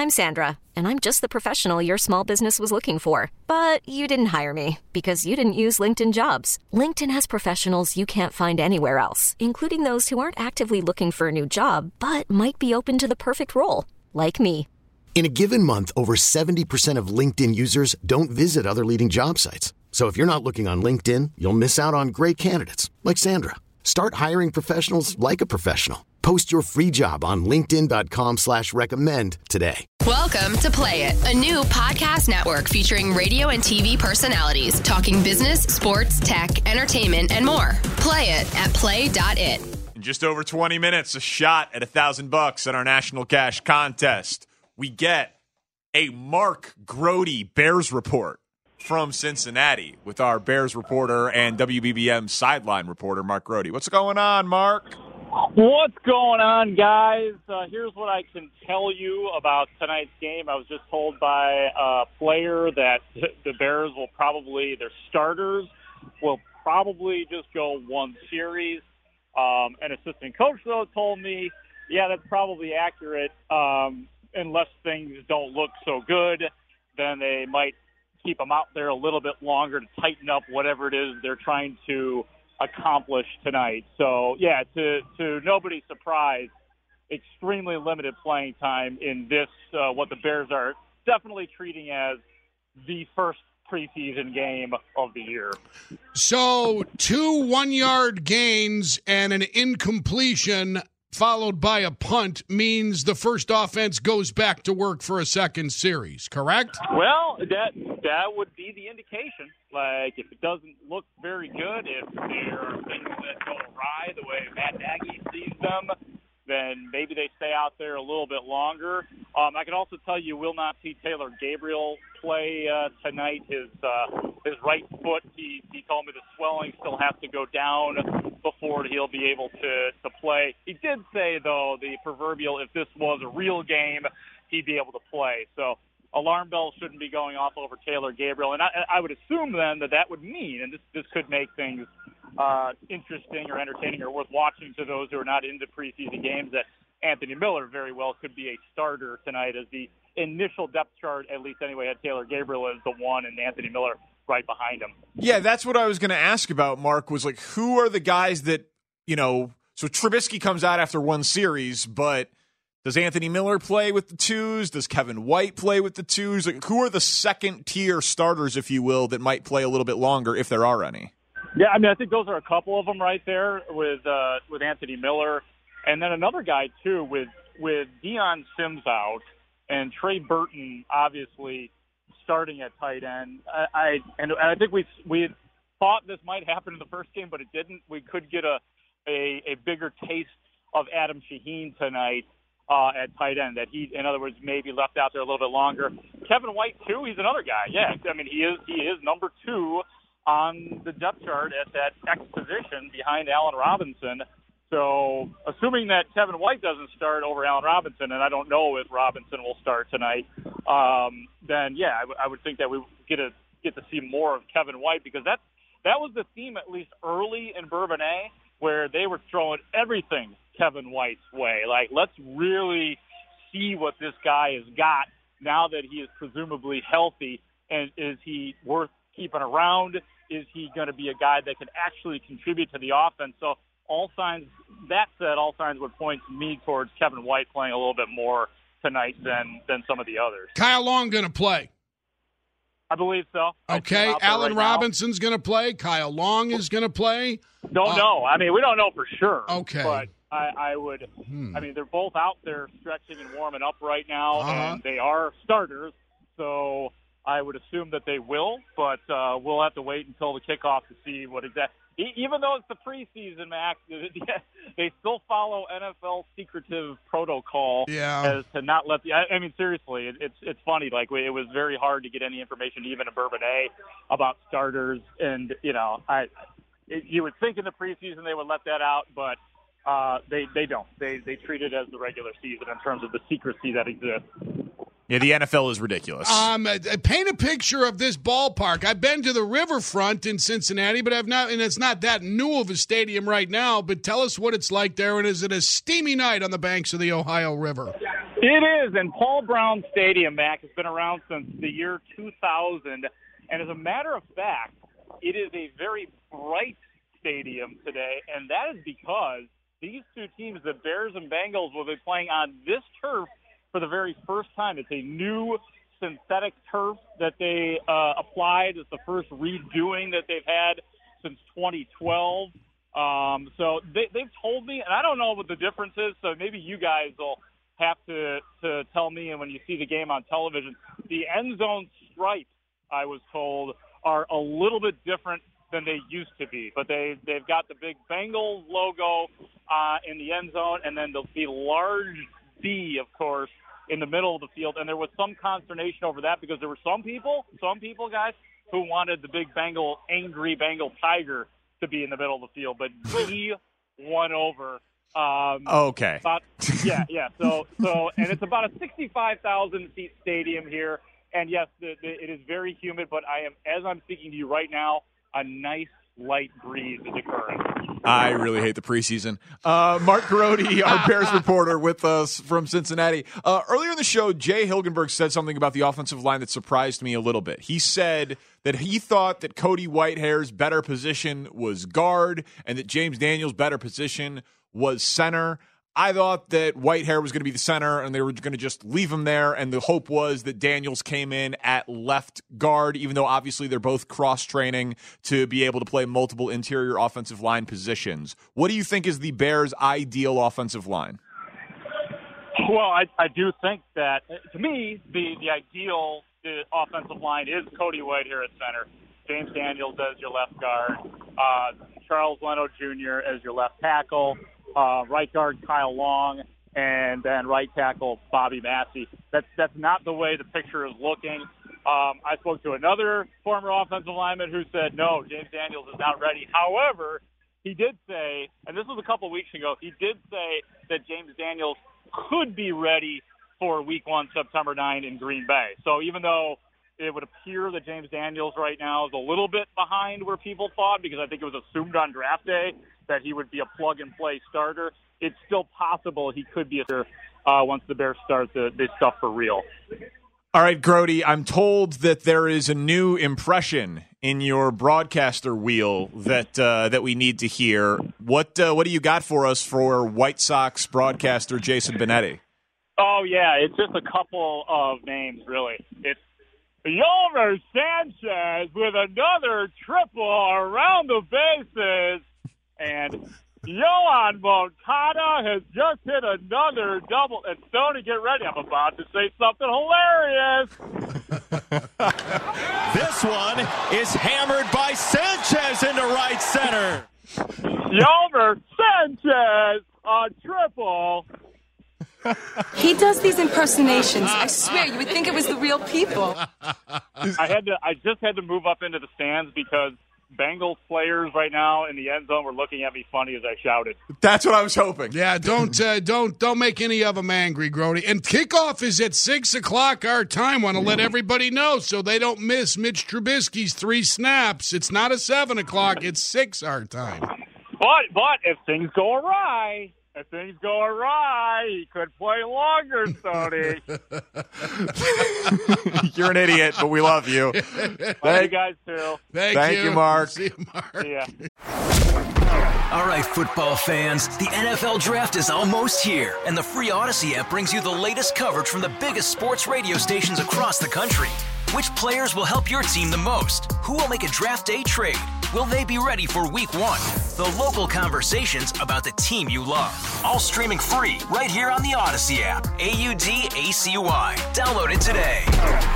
I'm Sandra, and I'm just the professional your small business was looking for. But you didn't hire me because you didn't use LinkedIn Jobs. LinkedIn has professionals you can't find anywhere else, including those who aren't actively looking for a new job, but might be open to the perfect role, like me. In a given month, over 70% of LinkedIn users don't visit other leading job sites. So if you're not looking on LinkedIn, you'll miss out on great candidates like Sandra. Start hiring professionals like a professional. Post your free job on linkedin.com/recommend today. Welcome to Play It, a new podcast network featuring radio and TV personalities talking business, sports, tech, entertainment, and more. Play it at play.it. In just over 20 minutes, a shot at $1,000 at our National Cash Contest. We get a Mark Grody Bears report from Cincinnati with our Bears reporter and WBBM sideline reporter, Mark Grody. What's going on, Mark? What's going on, guys? Here's what I can tell you about tonight's game. I was just told by a player that the Bears will probably, their starters will probably just go one series. An assistant coach, though, told me, yeah, that's probably accurate. Unless things don't look so good, then they might keep them out there a little bit longer to tighten up whatever it is they're trying to accomplish tonight. So, yeah, to nobody's surprise, extremely limited playing time in this, what the Bears are definitely treating as the first preseason game of the year. So 2 1-yard gains and an incompletion followed by a punt means the first offense goes back to work for a second series, correct? Well, that would be the indication. Like, if it doesn't look very good, if there are things that go awry the way Matt Nagy sees them, then maybe they stay out there a little bit longer. I can also tell you will not see Taylor Gabriel play tonight. His right foot, he told me the swelling still has to go down before he'll be able to play. He did say, though, the proverbial, if this was a real game, he'd be able to play. So alarm bells shouldn't be going off over Taylor Gabriel. And I would assume then that would mean, and this could make things interesting or entertaining or worth watching to those who are not into preseason games, that Anthony Miller very well could be a starter tonight, as the initial depth chart, at least anyway, had Taylor Gabriel as the one and Anthony Miller right behind him. Yeah, that's what I was going to ask about, Mark, was like, who are the guys that, so Trubisky comes out after one series, but does Anthony Miller play with the twos? Does Kevin White play with the twos? Like, who are the second-tier starters, if you will, that might play a little bit longer, if there are any? Yeah, I mean, I think those are a couple of them right there with Anthony Miller. And then another guy, too, with Deion Sims out and Trey Burton obviously starting at tight end. I think we had thought this might happen in the first game, but it didn't. We could get a bigger taste of Adam Shaheen tonight at tight end, that he, in other words, maybe left out there a little bit longer. Kevin White, too, he's another guy. Yeah, I mean, he is number 2 on the depth chart at that X position behind Allen Robinson. So assuming that Kevin White doesn't start over Allen Robinson, and I don't know if Robinson will start tonight, then, yeah, I would think that we get to see more of Kevin White, because that was the theme, at least early in Bourbonnais, where they were throwing everything Kevin White's way. Like, let's really see what this guy has got now that he is presumably healthy, and is he worth keeping around? Is he going to be a guy that can actually contribute to the offense? So all signs would point me towards Kevin White playing a little bit more tonight than some of the others. Kyle Long going to play? I believe so. Okay, Allen Robinson's going to play. Kyle Long is going to play. Don't know. I mean, we don't know for sure. Okay. But I would I mean, they're both out there stretching and warming up right now, and they are starters. So I would assume that they will, but we'll have to wait until the kickoff to see what exactly. Even though it's the preseason, Max, they still follow NFL secretive protocol as to not let the. I mean, seriously, it's funny. Like, it was very hard to get any information, even in Bourbonnais, about starters, and you would think in the preseason they would let that out, but they don't. They treat it as the regular season in terms of the secrecy that exists. Yeah, the NFL is ridiculous. Paint a picture of this ballpark. I've been to the Riverfront in Cincinnati, but I've not, and it's not that new of a stadium right now, but tell us what it's like there, and is it a steamy night on the banks of the Ohio River? It is, and Paul Brown Stadium, Mac, has been around since the year 2000. And as a matter of fact, it is a very bright stadium today, and that is because these two teams, the Bears and Bengals, will be playing on this turf for the very first time. It's a new synthetic turf that they applied. It's the first redoing that they've had since 2012. So they've told me, and I don't know what the difference is, so maybe you guys will have to tell me, and when you see the game on television, the end zone stripes, I was told, are a little bit different than they used to be. But they've got the big Bengals logo in the end zone, and then the large B, of course, in the middle of the field. And there was some consternation over that because there were some people, guys, who wanted the big angry Bengal tiger to be in the middle of the field. But he won over. Okay. Yeah. So, and it's about a 65,000 seat stadium here. And yes, it is very humid, but as I'm speaking to you right now, a nice light breeze is occurring. I really hate the preseason. Mark Grote, our Bears reporter, with us from Cincinnati. Earlier in the show, Jay Hilgenberg said something about the offensive line that surprised me a little bit. He said that he thought that Cody Whitehair's better position was guard and that James Daniels' better position was center. I thought that Whitehair was going to be the center and they were going to just leave him there, and the hope was that Daniels came in at left guard, even though obviously they're both cross-training to be able to play multiple interior offensive line positions. What do you think is the Bears' ideal offensive line? Well, I do think that, to me, the ideal offensive line is Cody Whitehair at center, James Daniels as your left guard, Charles Leno Jr. as your left tackle, right guard Kyle Long, and then right tackle Bobby Massey. That's not the way the picture is looking. I spoke to another former offensive lineman who said, no, James Daniels is not ready. However, he did say, and this was a couple weeks ago, he did say that James Daniels could be ready for Week 1, September 9 in Green Bay. So even though it would appear that James Daniels right now is a little bit behind where people thought, because I think it was assumed on draft day that he would be a plug-and-play starter, it's still possible he could be a starter once the Bears start this stuff for real. All right, Grote, I'm told that there is a new impression in your broadcaster wheel that we need to hear. What do you got for us for White Sox broadcaster Jason Benetti? Oh, yeah, it's just a couple of names, really. It's Yolmer Sanchez with another triple around the bases. And Yohan Moncada has just hit another double. And Stoney, get ready. I'm about to say something hilarious. This one is hammered by Sanchez into right center. Yolmer Sanchez, a triple. He does these impersonations. I swear, you would think it was the real people. I just had to move up into the stands because Bengals players right now in the end zone were looking at me funny as I shouted. That's what I was hoping. Yeah, don't make any of them angry, Grote. And kickoff is at 6:00 our time. Want to let everybody know so they don't miss Mitch Trubisky's 3 snaps. It's not a 7 o'clock. It's 6 our time. But if things go awry. He could play longer, Stoney. You're an idiot, but we love you. Love you guys, too. Thank you, Mark. See you, Mark. See ya. All right, football fans, the NFL Draft is almost here, and the free Odyssey app brings you the latest coverage from the biggest sports radio stations across the country. Which players will help your team the most? Who will make a draft day trade? Will they be ready for Week 1? The local conversations about the team you love. All streaming free right here on the Odyssey app. AUDACY. Download it today.